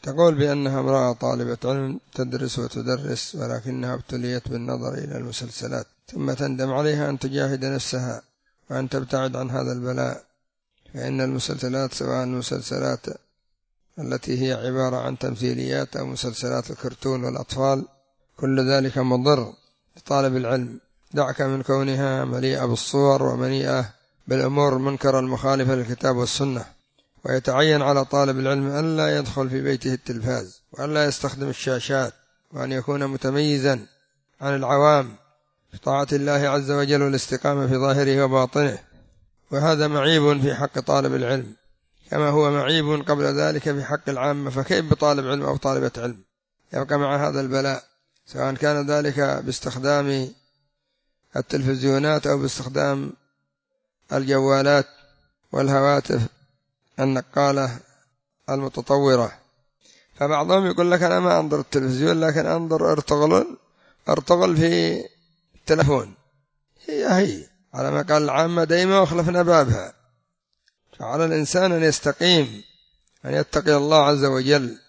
تقول بأنها امرأة طالبة علم تدرس وتدرس، ولكنها ابتليت بالنظر إلى المسلسلات، ثم تندم عليها أن تجاهد نفسها وأن تبتعد عن هذا البلاء، فإن المسلسلات سواء المسلسلات التي هي عبارة عن تمثيليات أو مسلسلات الكرتون والأطفال كل ذلك مضر لطالب العلم. دعك من كونها مليئة بالصور ومليئة بالأمور المنكرة المخالفة للكتاب والسنة، ويتعين على طالب العلم أن لا يدخل في بيته التلفاز، وأن لا يستخدم الشاشات، وأن يكون متميزا عن العوام في طاعة الله عز وجل والاستقامة في ظاهره وباطنه، وهذا معيب في حق طالب العلم كما هو معيب قبل ذلك في حق العامة. فكيف بطالب علم أو طالبة علم يبقى مع هذا البلاء، سواء كان ذلك باستخدام التلفزيونات أو باستخدام الجوالات والهواتف النقالة المتطورة. فبعضهم يقول لك أنا ما أنظر التلفزيون لكن أنظر أرطغل في التلفون. هي على ما قال العامة دائما وخلفنا بابها. فعلى الإنسان أن يستقيم، أن يتقي الله عز وجل